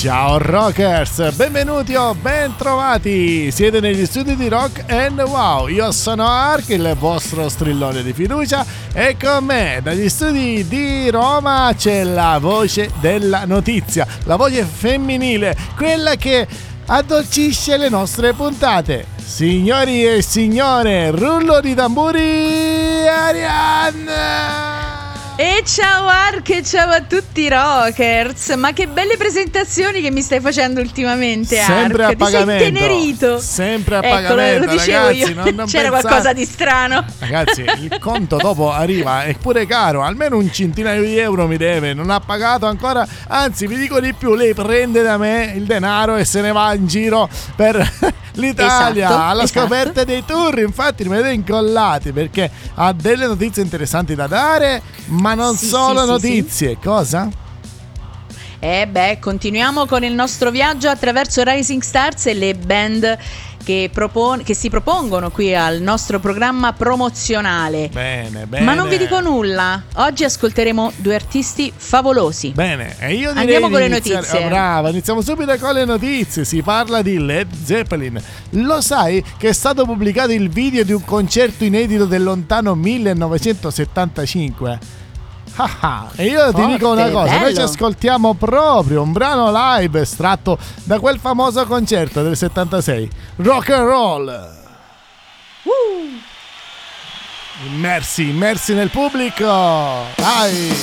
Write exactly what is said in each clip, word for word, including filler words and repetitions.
Ciao rockers, benvenuti o ben trovati, siete negli studi di Rock and Wow, io sono Ark, il vostro strillone di fiducia, e con me dagli studi di Roma c'è la voce della notizia, la voce femminile, quella che addolcisce le nostre puntate. Signori e signore, rullo di tamburi, Arianna! E ciao Ark e ciao a tutti i rockers. Ma che belle presentazioni che mi stai facendo ultimamente, Ark. Sempre a pagamento. Ti sei intenerito. Sempre a ecco, pagamento, lo dicevo ragazzi, io. non, non C'era pensate... qualcosa di strano. Ragazzi, il conto dopo arriva, è pure caro, almeno un centinaio di euro mi deve, non ha pagato ancora, anzi vi dico di più, lei prende da me il denaro e se ne va in giro per l'Italia, esatto, alla esatto. scoperta dei tour, infatti rimanete incollati perché ha delle notizie interessanti da dare, ma non sì, solo sì, notizie, sì, sì. cosa? E beh, continuiamo con il nostro viaggio attraverso Rising Stars e le band che, propon- che si propongono qui al nostro programma promozionale. Bene, bene. Ma non vi dico nulla. Oggi ascolteremo due artisti favolosi. Bene, e io direi Andiamo con le iniziare- notizie. Oh, brava, iniziamo subito con le notizie. Si parla di Led Zeppelin. Lo sai che è stato pubblicato il video di un concerto inedito del lontano millenovecentosettantacinque? Ah ah. E io ti Forte, dico una cosa, noi ci bello. ascoltiamo proprio un brano live estratto da quel famoso concerto del settantasei, Rock and Roll. Uh. Immersi, immersi nel pubblico. Vai.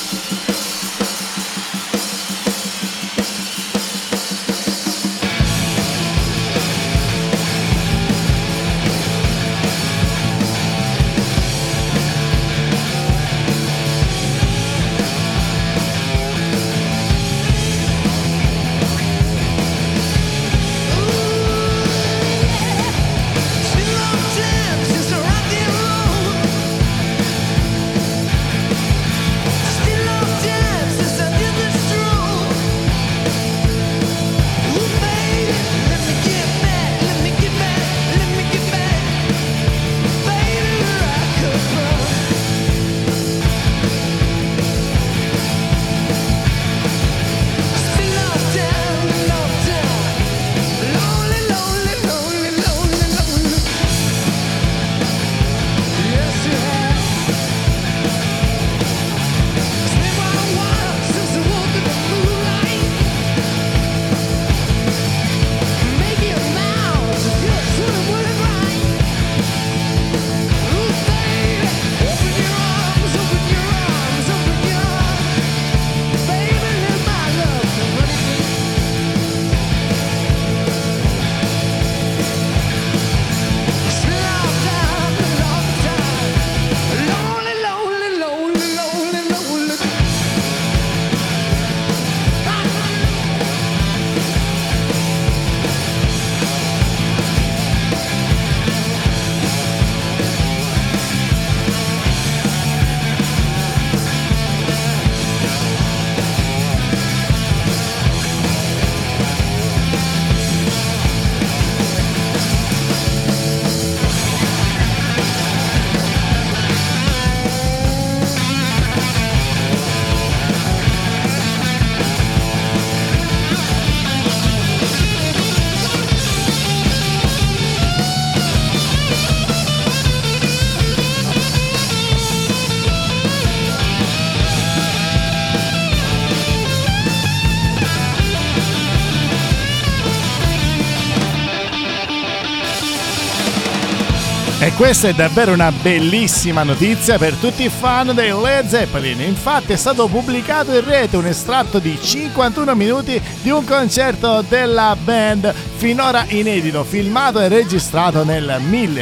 E questa è davvero una bellissima notizia per tutti i fan dei Led Zeppelin. Infatti è stato pubblicato in rete un estratto di cinquantuno minuti di un concerto della band finora inedito, filmato e registrato nel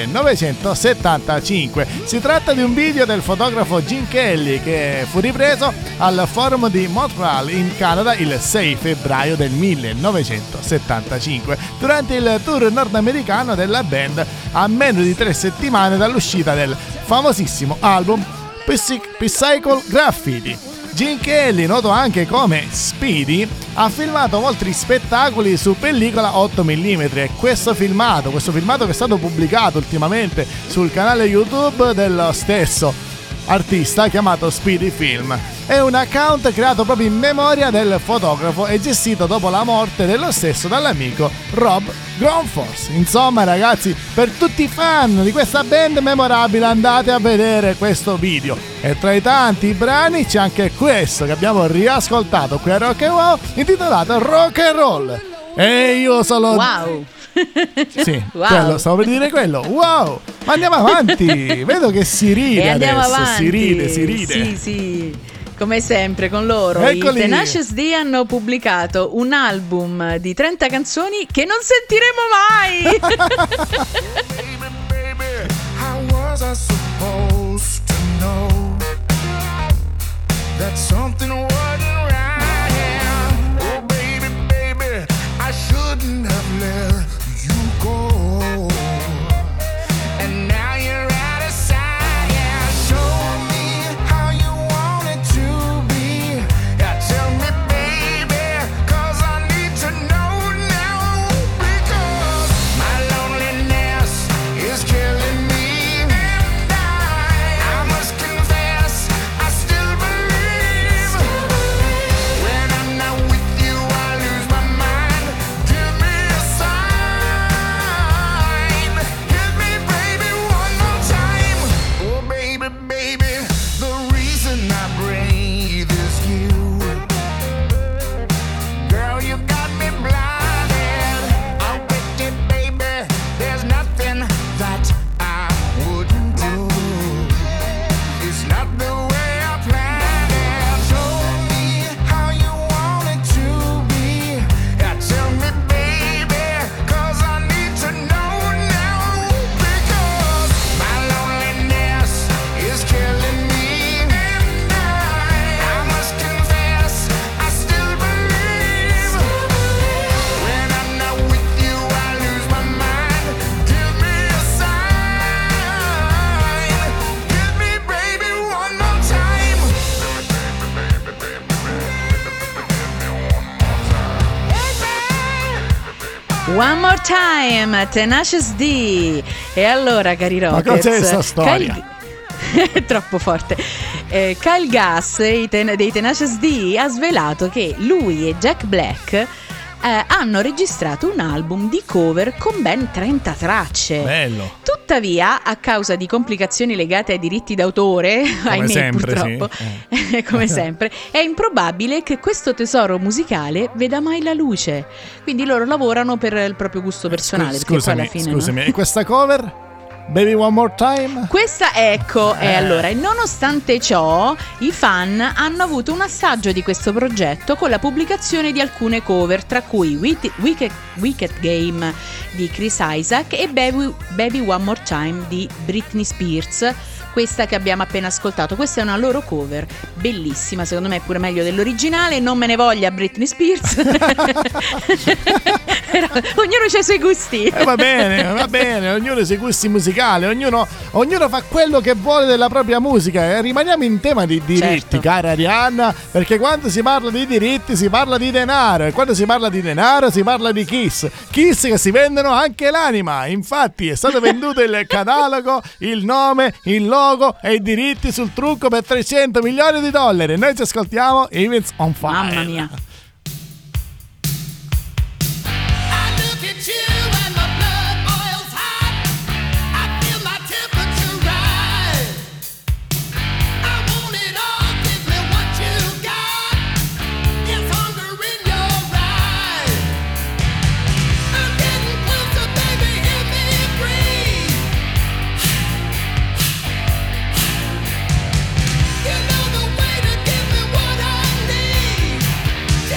millenovecentosettantacinque. Si tratta di un video del fotografo Gene Kelly che fu ripreso al forum di Montreal in Canada il sei febbraio del millenovecentosettantacinque durante il tour nordamericano della band a meno di tre settimane dall'uscita del famosissimo album Psycho Graffiti. Gene Kelly, noto anche come Speedy, ha filmato molti spettacoli su pellicola otto millimetri e questo filmato, questo filmato che è stato pubblicato ultimamente sul canale YouTube dello stesso artista chiamato Speedy Film. È un account creato proprio in memoria del fotografo e gestito dopo la morte dello stesso dall'amico Rob Greenforce. Insomma ragazzi, per tutti i fan di questa band memorabile andate a vedere questo video. E tra i tanti brani c'è anche questo che abbiamo riascoltato qui a Rock and Wow, intitolato Rock and Roll. E io solo... Wow! Sì, wow. quello, stavo per dire quello. Wow! Ma andiamo avanti! Vedo che si ride e andiamo adesso, avanti. si ride, si ride. Sì, sì. Come sempre con loro Eccoli. i Tenacious D hanno pubblicato un album di trenta canzoni che non sentiremo mai. Baby, baby, how was I supposed to know that something wasn't right? Oh baby, baby, I shouldn't have let you go. And now you're out of sight. Yeah, show me how you want it to be. Yeah, tell me, baby, 'cause I need to know now. Because my loneliness is killing me, and I, I must confess, I still believe. When I'm not with you, I lose my mind. Give me a sign. Hit me, baby, one more time. Oh, baby, baby, the reason I breathe is you. Girl, you got me blinded. Oh, with it, baby, there's nothing that I wouldn't do. It's not the way I planned it. Show me how you want it to be. Yeah, tell me, baby, 'cause I need to know now. Because my loneliness is killing me, and I, I must confess, I still believe. When I'm not with you, I lose my mind. Give me a sign. Hit me, baby, one more time. One more time, Tenacious D. E allora, cari Ma Rockets, cos'è sta storia? Kyle... è troppo forte. Eh, Kyle Gass i ten- dei Tenacious D ha svelato che lui e Jack Black eh, hanno registrato un album di cover con ben trenta tracce. Bello. Tuttavia, a causa di complicazioni legate ai diritti d'autore, ahimè sempre, purtroppo, sì. come sempre, è improbabile che questo tesoro musicale veda mai la luce. Quindi loro lavorano per il proprio gusto personale. Scus- perché poi Scusami, alla fine, scusami. no? E questa cover? Baby One More Time? Questa ecco, e Eh. allora, e nonostante ciò, i fan hanno avuto un assaggio di questo progetto con la pubblicazione di alcune cover, tra cui Wicked, Wicked, Wicked Game di Chris Isaak e Baby, Baby One More Time di Britney Spears. Questa che abbiamo appena ascoltato, questa è una loro cover bellissima, secondo me è pure meglio dell'originale. Non me ne voglia Britney Spears. Però ognuno ha i suoi gusti. Eh, va bene, va bene, ognuno ha i suoi gusti musicali, ognuno, ognuno fa quello che vuole della propria musica. E rimaniamo in tema di diritti, Certo. cara Arianna, perché quando si parla di diritti si parla di denaro, e quando si parla di denaro si parla di Kiss. Kiss che si vendono anche l'anima. Infatti è stato venduto il catalogo, il nome, il logo e i diritti sul trucco per trecento milioni di dollari. Noi ci ascoltiamo Events on Fire. Mamma mia. You know the way to give me what I need.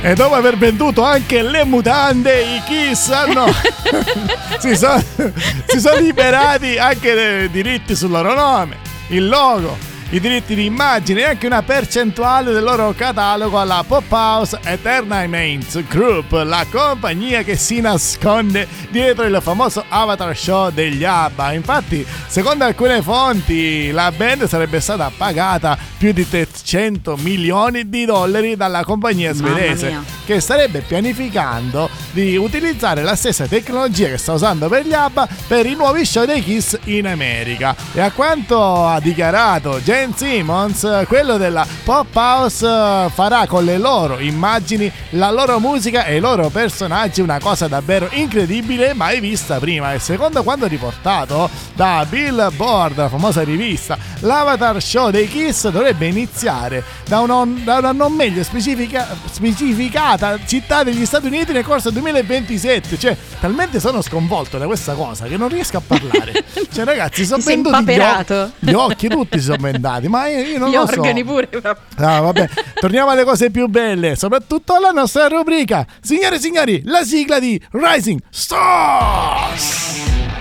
E dopo aver venduto anche le mutande, i Kiss hanno si, sono, si sono liberati anche dei diritti sul loro nome, il logo, i diritti di immagine e anche una percentuale del loro catalogo alla Pop House Entertainment Group, la compagnia che si nasconde dietro il famoso Avatar Show degli ABBA. Infatti, secondo alcune fonti, la band sarebbe stata pagata più di trecento milioni di dollari dalla compagnia svedese, che starebbe pianificando di utilizzare la stessa tecnologia che sta usando per gli ABBA per i nuovi show dei Kiss in America. E a quanto ha dichiarato Gene Simmons, quello della Pop House farà con le loro immagini, la loro musica e i loro personaggi una cosa davvero incredibile, mai vista prima. E secondo quanto riportato da Billboard, la famosa rivista, l'Avatar Show dei Kiss dovrebbe iniziare da una, da una non meglio specifica, specificata città degli Stati Uniti nel corso del duemilaventisette. Cioè, talmente sono sconvolto da questa cosa che non riesco a parlare. Cioè, ragazzi, sono venduti gli, o- gli occhi, tutti si sono vendati. Ma io, io non gli lo organi so. pure. Ah, vabbè. Torniamo alle cose più belle, soprattutto alla nostra rubrica. Signore e signori, la sigla di Rising Stars.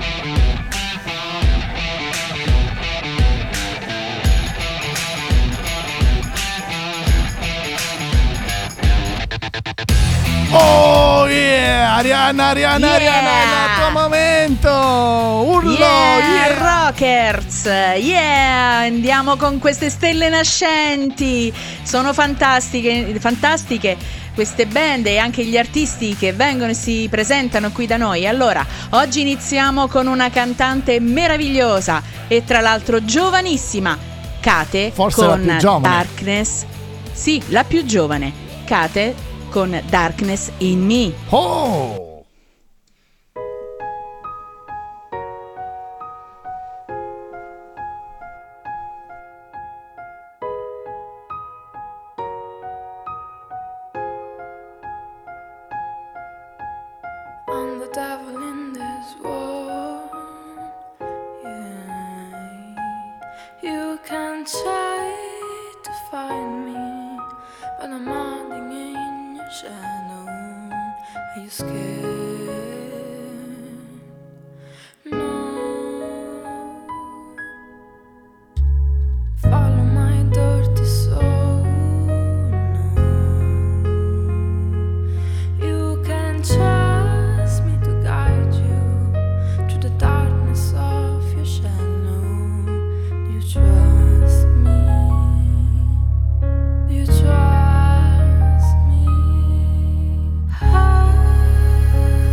Oh yeah, Arianna, Arianna, Yeah. Arianna, è il tuo momento. Urlo, Yeah, yeah. Rockers, yeah, andiamo con queste stelle nascenti. Sono fantastiche, fantastiche queste band e anche gli artisti che vengono e si presentano qui da noi. Allora, oggi iniziamo con una cantante meravigliosa e tra l'altro giovanissima, Kate, Forse la con più giovane. Darkness. Sì, la più giovane, Kate con Darkness in Me. Oh. I'm the devil in this war. Yeah. You can try to find me, but I'm hiding in your shadow. Are you scared? No. Follow my dirty soul. No. You can trust me to guide you through the darkness of your shadow. Do you trust me? Do you trust me? I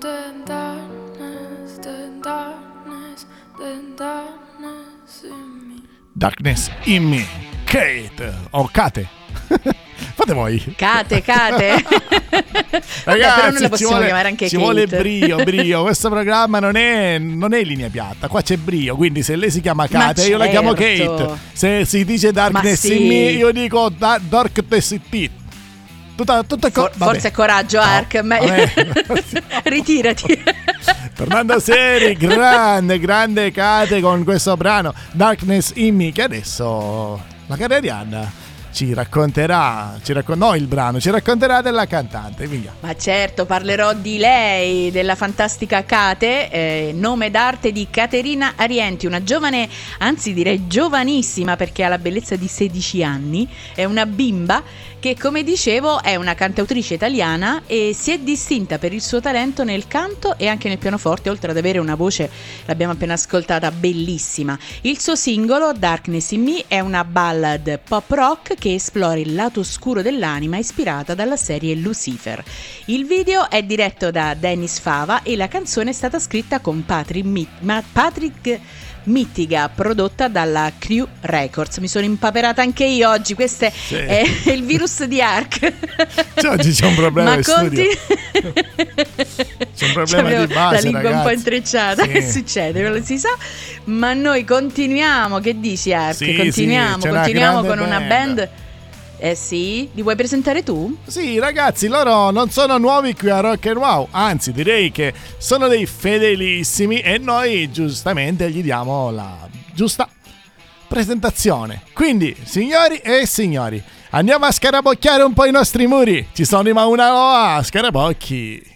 the darkness, the darkness, the darkness in me. Darkness in me, Kate o Kate. Fate voi. Cate, Cate. Ragazzi, però noi la possiamo ci vuole, chiamare anche ci Kate. vuole brio, brio. Questo programma non è, non è linea piatta. Qua c'è brio. Quindi se lei si chiama Kate, io la chiamo certo. Kate. Se si dice Darkness Ma sì. in me, io dico da- Darkness in me. Tutta, tutta co- For- forza e coraggio, No, Ark. ma- vabbè. Ritirati. Tornando seri, grande, grande Kate con questo brano Darkness in me, che adesso la cara Arianna ci racconterà, ci raccon- no il brano, ci racconterà della cantante, via. Ma certo, parlerò di lei, della fantastica Kate, eh, nome d'arte di Caterina Arienti, una giovane, anzi direi giovanissima perché ha la bellezza di sedici anni, è una bimba che, come dicevo, è una cantautrice italiana e si è distinta per il suo talento nel canto e anche nel pianoforte, oltre ad avere una voce, l'abbiamo appena ascoltata, bellissima. Il suo singolo, Darkness in Me, è una ballad pop rock che esplora il lato oscuro dell'anima ispirata dalla serie Lucifer. Il video è diretto da Dennis Fava e la canzone è stata scritta con Patrick, Mi- Ma- Patrick Mittiga, prodotta dalla Crew Records. Mi sono impaperata anche io oggi, questo è, Sì. è il virus di Ark. Cioè, oggi c'è un problema Ma in studio. C'è un problema C'avevo di base, la lingua ragazzi. un po' intrecciata, Sì. che succede, non lo si sa. Ma noi continuiamo, che dici Ark? Sì, continuiamo, sì, c'è una continuiamo grande con una band. band. Eh sì, li vuoi presentare tu? Sì, ragazzi, loro non sono nuovi qui a Rock and Wow, anzi direi che sono dei fedelissimi e noi giustamente gli diamo la giusta presentazione. Quindi, signori e signori, andiamo a scarabocchiare un po' i nostri muri. Ci sono i Mauna Loa, scarabocchi.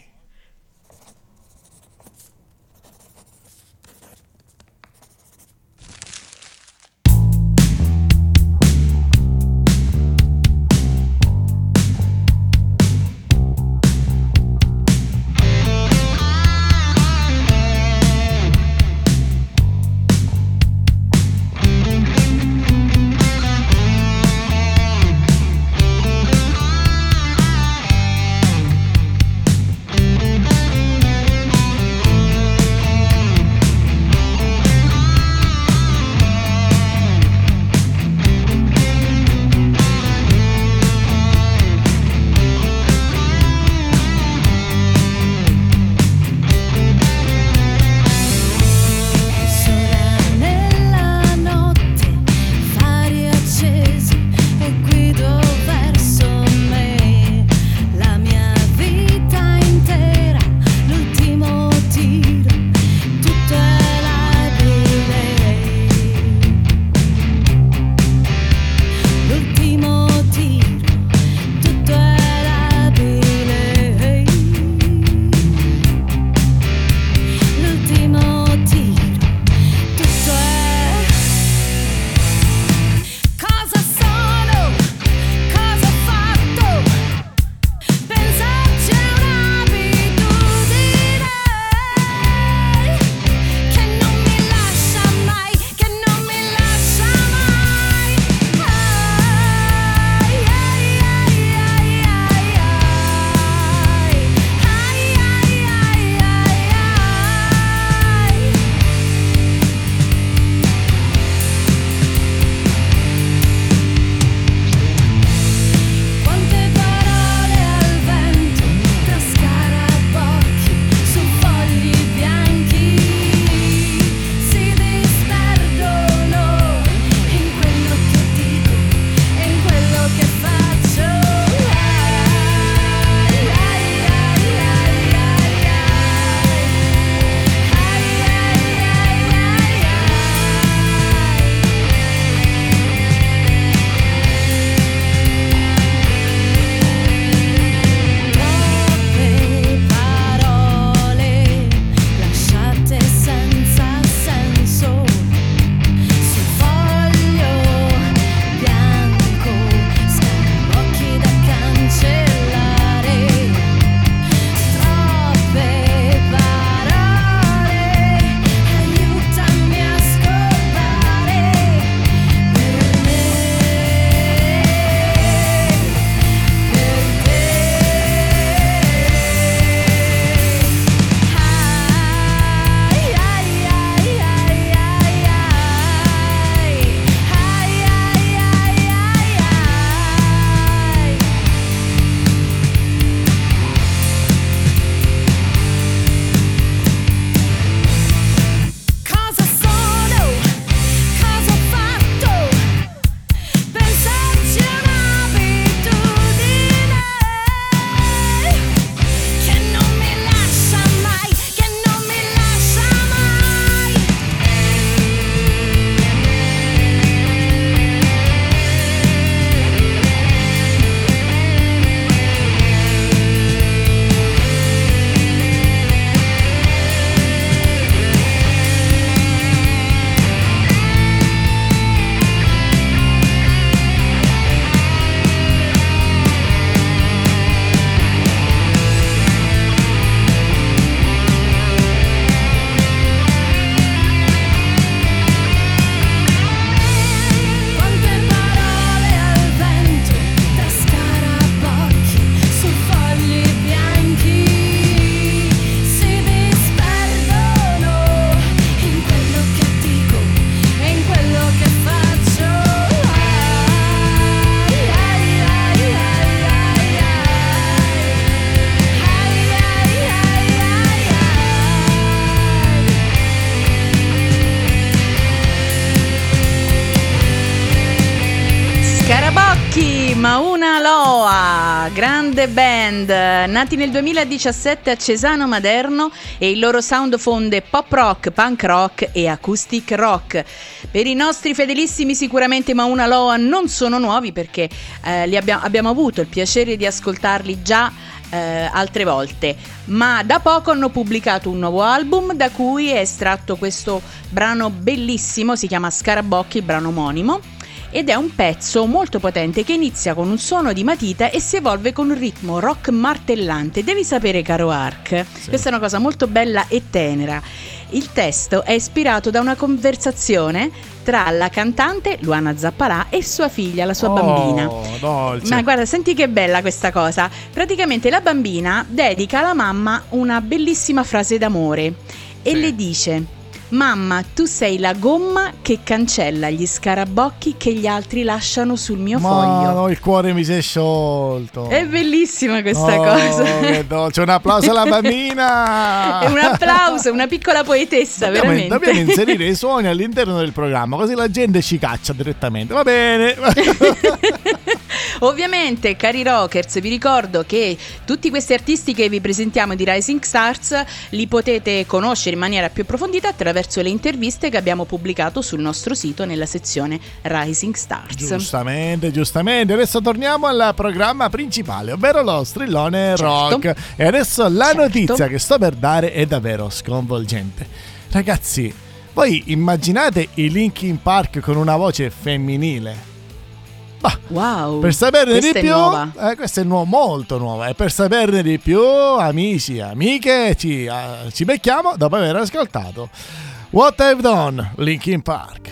Mauna Loa, grande band, nati nel duemiladiciassette a Cesano Maderno, e il loro sound fonde pop rock, punk rock e acoustic rock. Per i nostri fedelissimi sicuramente Mauna Loa non sono nuovi, perché eh, li abbia- abbiamo avuto il piacere di ascoltarli già eh, altre volte, ma da poco hanno pubblicato un nuovo album da cui è estratto questo brano bellissimo, si chiama Scarabocchi, il brano omonimo. Ed è un pezzo molto potente che inizia con un suono di matita e si evolve con un ritmo rock martellante. Devi sapere, caro Ark, sì. Questa è una cosa molto bella e tenera. Il testo è ispirato da una conversazione tra la cantante Luana Zappalà e sua figlia, la sua oh, bambina. Dolce. Ma guarda, senti che bella questa cosa. Praticamente la bambina dedica alla mamma una bellissima frase d'amore e sì. le dice: mamma, tu sei la gomma che cancella gli scarabocchi che gli altri lasciano sul mio Ma foglio. no, il cuore mi si è sciolto. È bellissima questa oh, cosa. Che dolce, un applauso alla bambina. È un applauso, una piccola poetessa, dobbiamo, veramente. Dobbiamo inserire i suoni all'interno del programma, così la gente ci caccia direttamente. Va bene. Ovviamente, cari rockers, vi ricordo che tutti questi artisti che vi presentiamo di Rising Stars li potete conoscere in maniera più approfondita attraverso le interviste che abbiamo pubblicato sul nostro sito nella sezione Rising Stars. Giustamente, giustamente. Adesso torniamo al programma principale, ovvero lo strillone certo. rock. E adesso la certo. notizia che sto per dare è davvero sconvolgente. Ragazzi, voi immaginate i Linkin Park con una voce femminile? Bah, wow, per saperne questa di è più, nuova. Eh, questa è nuova, molto nuova. E per saperne di più, amici e amiche, ci, uh, ci becchiamo dopo aver ascoltato What I've Done, Linkin Park.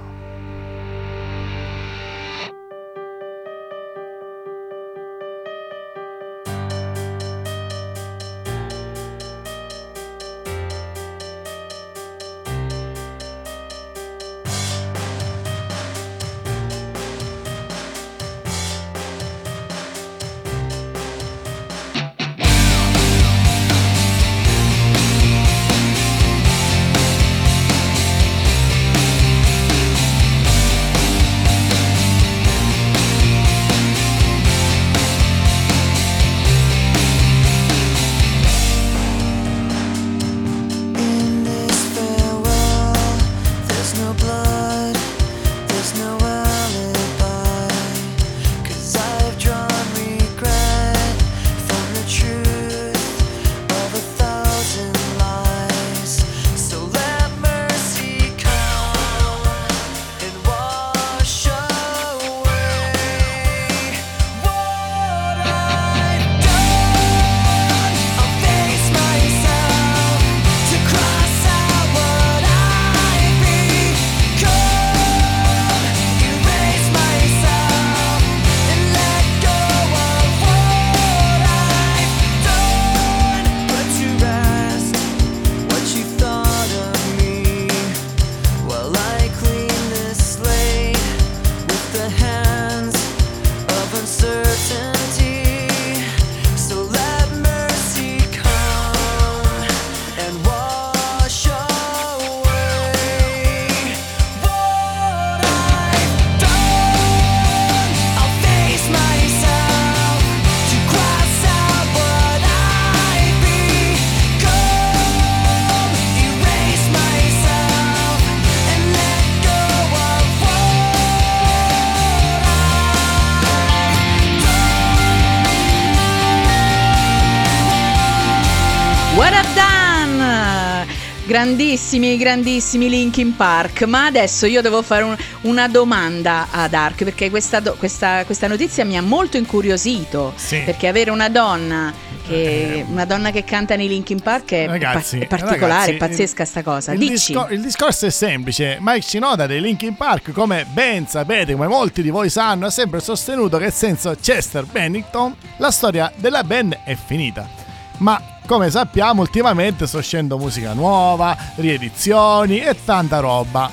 Grandissimi, grandissimi Linkin Park. Ma adesso io devo fare un, una domanda ad Ark, perché questa, do, questa, questa notizia mi ha molto incuriosito. Sì. Perché avere una donna che, una donna che canta nei Linkin Park è, ragazzi, pa- è particolare, ragazzi, è pazzesca sta cosa. Il, Dici. discor- il discorso è semplice. Mike Shinoda dei Linkin Park, come ben sapete, come molti di voi sanno, ha sempre sostenuto che senza Chester Bennington la storia della band è finita. Ma come sappiamo, ultimamente sto uscendo musica nuova, riedizioni e tanta roba,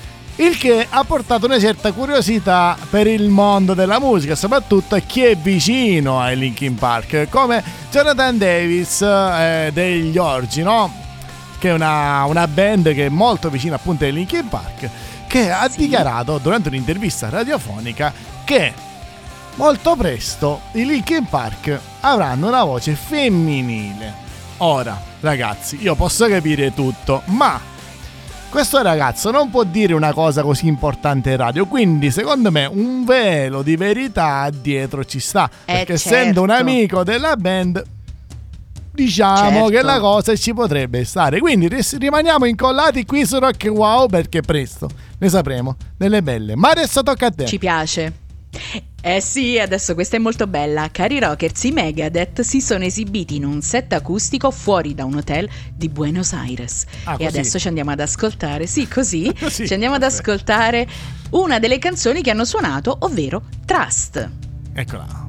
il che ha portato una certa curiosità per il mondo della musica, soprattutto a chi è vicino ai Linkin Park, come Jonathan Davis eh, degli Orgy, no? Che è una, una band che è molto vicina appunto ai Linkin Park, che ha sì. dichiarato durante un'intervista radiofonica che molto presto i Linkin Park avranno una voce femminile. Ora, ragazzi, io posso capire tutto, ma questo ragazzo non può dire una cosa così importante in radio, quindi secondo me un velo di verità dietro ci sta, eh perché certo. essendo un amico della band, diciamo certo. che la cosa ci potrebbe stare. Quindi ris- rimaniamo incollati qui su Rock Wow, perché presto ne sapremo delle belle. Ma adesso tocca a te. Ci piace. Eh sì, adesso questa è molto bella. Cari rockers, i Megadeth si sono esibiti in un set acustico fuori da un hotel di Buenos Aires. Ah, e così? adesso ci andiamo ad ascoltare, sì, così, Così, ci andiamo ad vabbè. ascoltare una delle canzoni che hanno suonato, ovvero Trust. Eccola.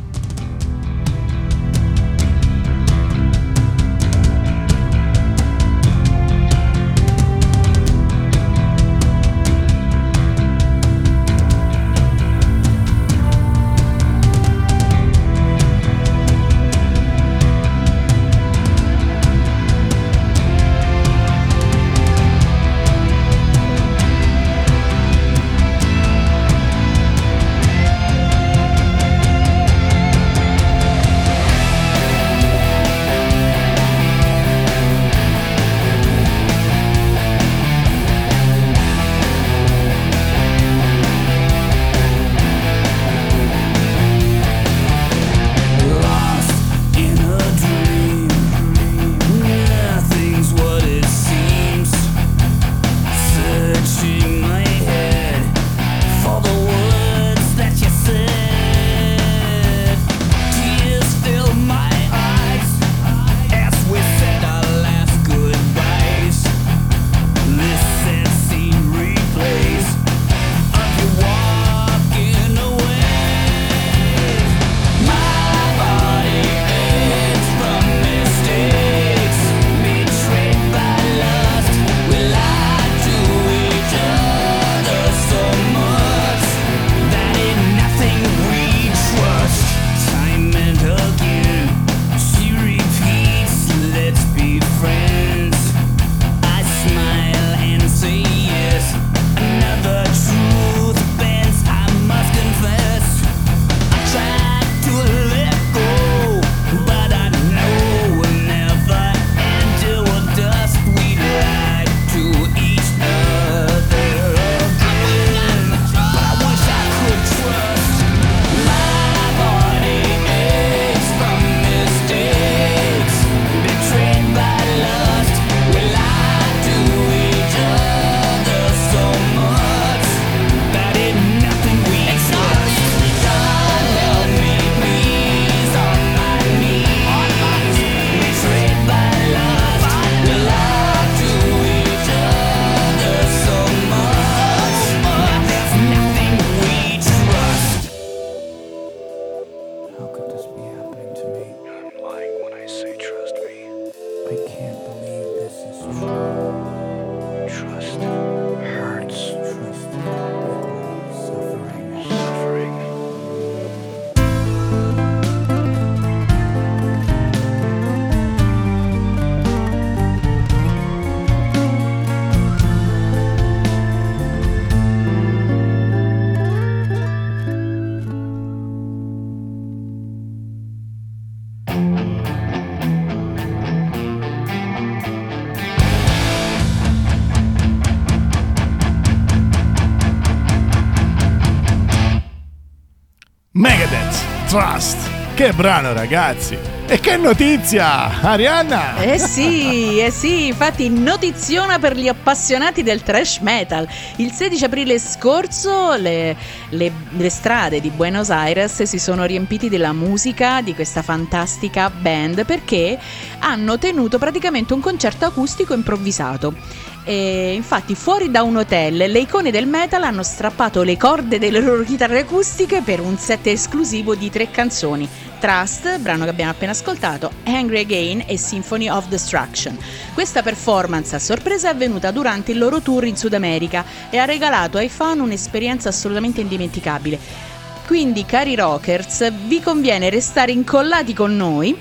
Megadeth, Trust. Che brano, ragazzi. E che notizia, Arianna! Eh sì, eh sì, infatti notiziona per gli appassionati del thrash metal. Il sedici aprile scorso le, le, le strade di Buenos Aires si sono riempiti della musica di questa fantastica band, perché hanno tenuto praticamente un concerto acustico improvvisato. E infatti fuori da un hotel le icone del metal hanno strappato le corde delle loro chitarre acustiche per un set esclusivo di tre canzoni: Trust, brano che abbiamo appena ascoltato, Angry Again e Symphony of Destruction. Questa performance a sorpresa è avvenuta durante il loro tour in Sud America e ha regalato ai fan un'esperienza assolutamente indimenticabile. Quindi, cari rockers, vi conviene restare incollati con noi,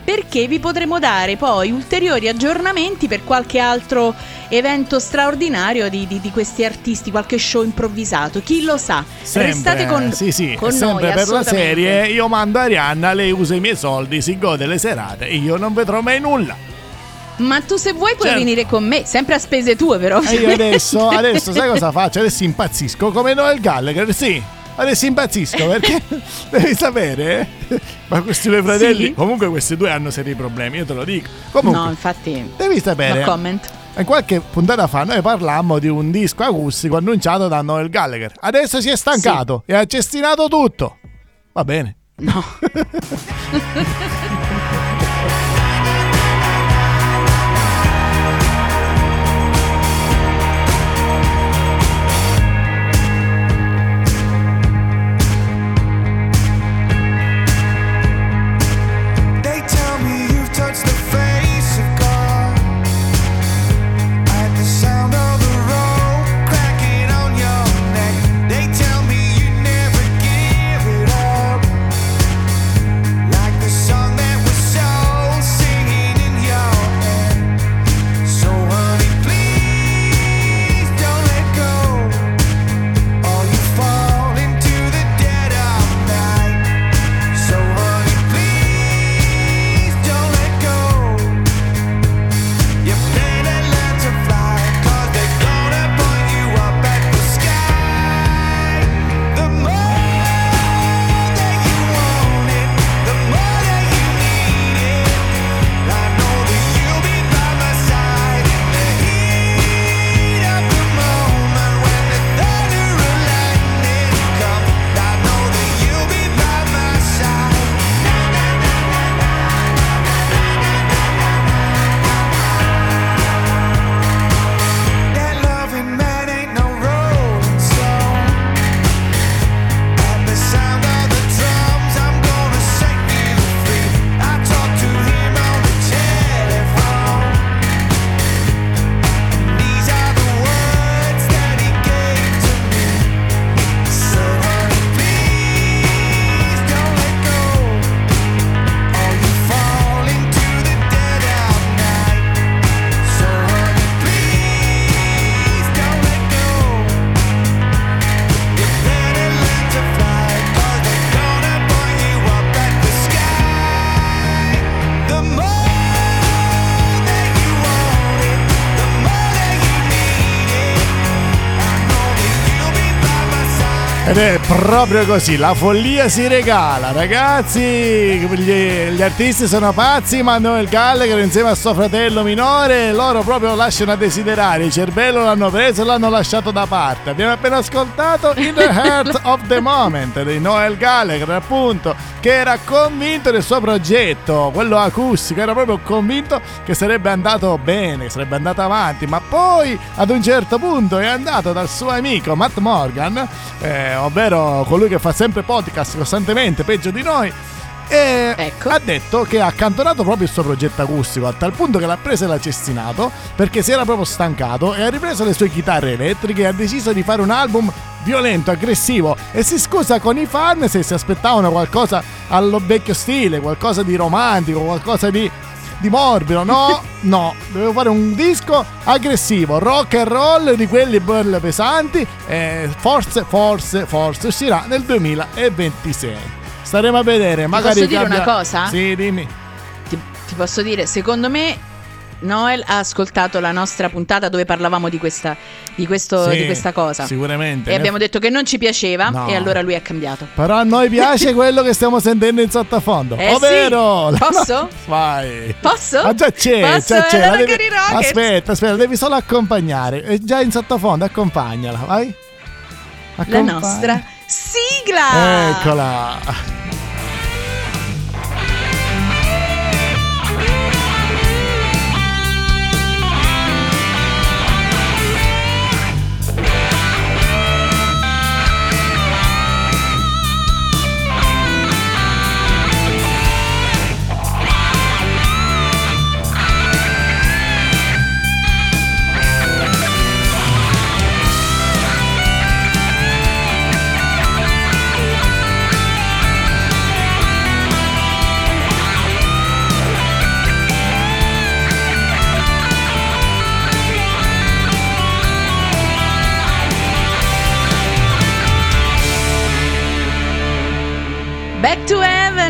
perché vi potremo dare poi ulteriori aggiornamenti per qualche altro evento straordinario di, di, di questi artisti, qualche show improvvisato, chi lo sa. Sempre, restate con, sì, sì, con sempre noi, per la assolutamente. serie io mando Arianna, lei usa i miei soldi, si gode le serate e io non vedrò mai nulla. Ma tu se vuoi puoi Certo. venire con me, sempre a spese tue però. E io adesso, adesso sai cosa faccio? Adesso impazzisco come Noel Gallagher, sì. Adesso impazzisco perché devi sapere, eh? Ma questi due fratelli, Sì? comunque questi due hanno seri problemi, io te lo dico. Comunque, No, infatti, devi sapere. no comment. In qualche puntata fa noi parlammo di un disco acustico annunciato da Noel Gallagher. Adesso si è stancato e ha cestinato tutto. Va bene. No. They tell me you've touched the face of God. At the sound of the rope cracking on your neck, they tell me you never give it up. Like the song that was so singing in your head. So honey, please don't let go, or you fall into the dead of night. So honey, please don't let go. You better learn to fly, 'cause they're gonna point you up at the sky. The more that you want it, the more that you need it. I know that you'll be by my side in the heat of the moment, when the thunder and lightning come. I know that you'll be by my side. That loving man ain't no rolling stone. At the sound of the drums, I'm gonna set you free. I talked to him on the telephone. These are the words that he gave to me. Said, honey, please don't let go, or you fall into the dead of night. So honey, please don't let go. You better learn to fly, 'cause they're gonna point you up at the sky. The more that you want it, the more that you need it. I know that you'll be by my side. Ed è proprio così, la follia si regala, ragazzi. Gli, gli artisti sono pazzi, ma Noel Gallagher insieme a suo fratello minore, loro proprio lasciano a desiderare. Il cervello l'hanno preso e l'hanno lasciato da parte. Abbiamo appena ascoltato In the Heart of the Moment di Noel Gallagher, appunto, che era convinto del suo progetto, quello acustico, era proprio convinto che sarebbe andato bene, che sarebbe andato avanti, ma poi ad un certo punto è andato dal suo amico Matt Morgan, eh, ovvero colui che fa sempre podcast costantemente, peggio di noi, e Ecco. ha detto che ha accantonato proprio il suo progetto acustico, a tal punto che l'ha preso e l'ha cestinato perché si era proprio stancato, e ha ripreso le sue chitarre elettriche e ha deciso di fare un album violento, aggressivo, e si scusa con i fan se si aspettavano qualcosa allo vecchio stile, qualcosa di romantico, qualcosa di di morbido. No, no, dovevo fare un disco aggressivo, rock and roll, di quelli belli pesanti, e forse, forse, forse uscirà nel duemilaventisei. Staremo a vedere, magari posso dire cambia- una cosa? Sì, dimmi. Ti, ti posso dire, secondo me Noel ha ascoltato la nostra puntata dove parlavamo di questa, di questo, Sì, di questa cosa. sicuramente. E abbiamo detto che non ci piaceva, No. e allora lui ha cambiato. Però a noi piace quello che stiamo sentendo in sottofondo, Eh sì. ovvero la- Posso? Vai. Posso? Ah, già c'è, Posso? già c'è. Era la devi- Cari Rockets. Aspetta, aspetta, devi solo accompagnare. È già in sottofondo, accompagnala, vai. La Accompagna. nostra sigla. Eccola.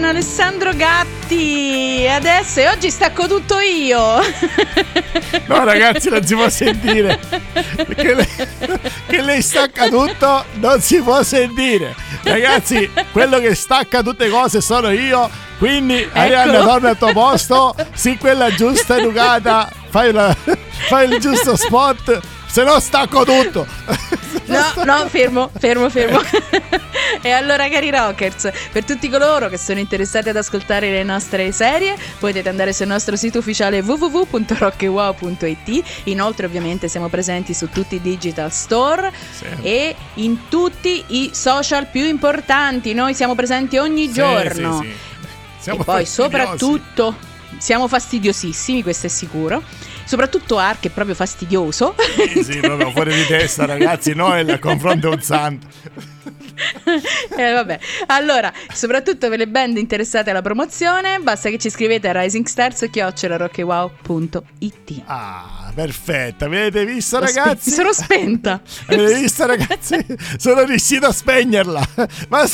Alessandro Gatti. Adesso e oggi stacco tutto io. No ragazzi, non si può sentire. Che lei, che lei stacca tutto non si può sentire. Ragazzi, quello che stacca tutte cose sono io. Quindi ecco. Arianna, torna al tuo posto. Sì, quella giusta educata. Fai, la, fai il giusto spot. Se no stacco tutto. No, no, fermo, fermo, fermo. E allora, cari rockers, per tutti coloro che sono interessati ad ascoltare le nostre serie, potete andare sul nostro sito ufficiale w w w punto rockewow punto i t. Inoltre ovviamente siamo presenti su tutti i digital store, sì, e in tutti i social più importanti. Noi siamo presenti ogni sì, giorno, sì, sì. Siamo e poi fastidiosi. Soprattutto siamo fastidiosissimi, questo è sicuro. Soprattutto Ark è proprio fastidioso. Sì, sì, proprio fuori di testa, ragazzi. Noel a confronto un santo. Eh, vabbè. Allora, soprattutto per le band interessate alla promozione, basta che ci scrivete a risingstars chiocciola rockewow punto i t. Ah, perfetta. Avete visto, L'ho ragazzi? Spe- mi sono spenta. Avete visto, ragazzi? Sono riuscito a spegnerla. Ma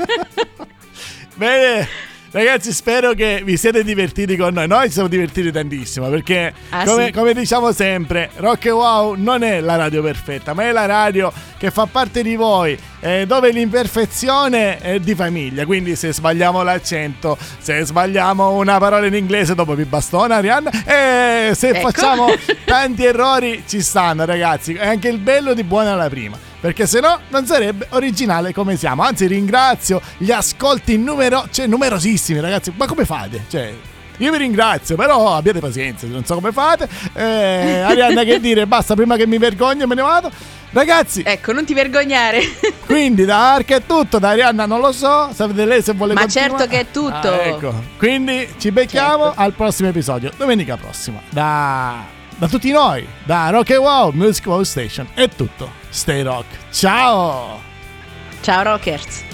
bene. Ragazzi, spero che vi siete divertiti con noi. Noi ci siamo divertiti tantissimo perché, ah, come, sì. come diciamo sempre, Rock e Wow non è la radio perfetta, ma è la radio che fa parte di voi, eh, dove l'imperfezione è di famiglia. Quindi se sbagliamo l'accento, se sbagliamo una parola in inglese, dopo vi bastona, Arianna, e se ecco. facciamo tanti errori ci stanno, ragazzi. È anche il bello di Buona alla Prima, perché se no non sarebbe originale come siamo. Anzi, ringrazio gli ascolti numero, cioè numerosissimi, ragazzi. Ma come fate? Cioè, io vi ringrazio, però abbiate pazienza, non so come fate. eh, Arianna, che dire, basta, prima che mi vergogno e me ne vado. Ragazzi, ecco, non ti vergognare. Quindi da Ark è tutto, da Arianna non lo so, sapete lei se vuole ma continuare. certo che è tutto. Ah, ecco. Quindi ci becchiamo certo. al prossimo episodio, domenica prossima. Da, da tutti noi, da Rock and Wow Music Wow Station è tutto. Stay rock. Ciao. Ciao rockers.